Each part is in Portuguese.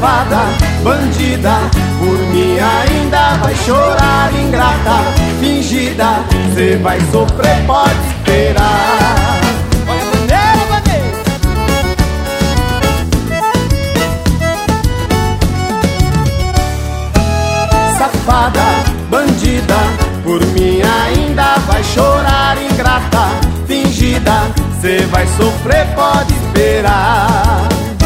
safada, bandida, por mim ainda vai chorar, ingrata, fingida, cê vai sofrer, pode esperar. Olha a bandeira, bandeira. Safada, bandida, por mim ainda vai chorar, ingrata, fingida, cê vai sofrer, pode esperar.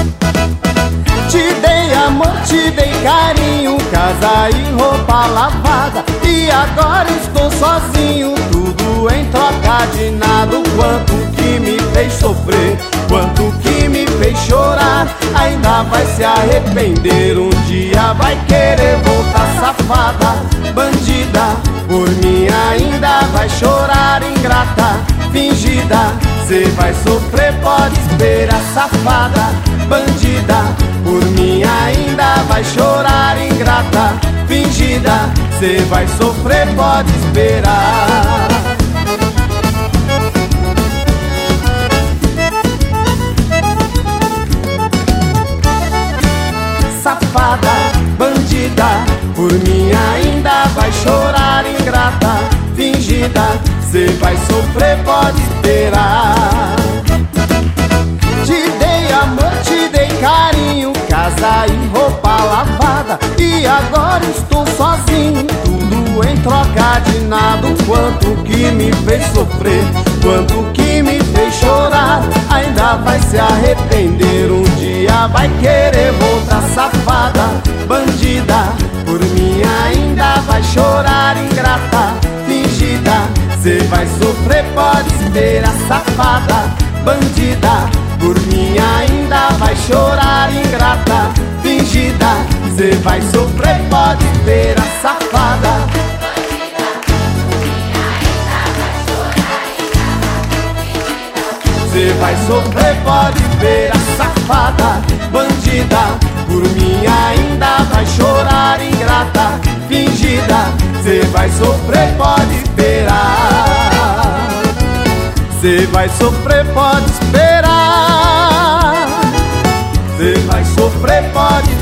Te dei amor, te dei carinho, casa e roupa lavada, e agora estou sozinho, tudo em troca de nada. O quanto que me fez sofrer, quanto que me fez chorar, ainda vai se arrepender, um dia vai querer voltar. Safada, bandida, por mim ainda vai chorar, ingrata, fingida, cê vai sofrer, pode esperar. Safada, bandida, por mim ainda vai chorar, ingrata, fingida, cê vai sofrer, pode esperar. Safada, bandida, por mim ainda vai chorar, ingrata, fingida, cê vai sofrer, pode esperar. Te dei amor, te dei carinho, casa e roupa lavada, e agora estou sozinho, tudo em troca de nada. O quanto que me fez sofrer, quanto que me fez chorar, ainda vai se arrepender, um dia vai querer voltar. Safada, bandida, por mim ainda vai chorar, ingrata, fingida, cê vai sofrer, pode esperar. Safada, bandida, por mim ainda vai chorar, ingrata, fingida, cê vai sofrer, pode esperar. Safada, bandida, por mim ainda vai chorar, ingrata, fingida, cê vai sofrer, pode esperar. Safada, bandida, por mim ainda vai chorar, ingrata, fingida, cê vai sofrer, pode esperar. Cê vai sofrer, pode esperar. Cê vai sofrer, pode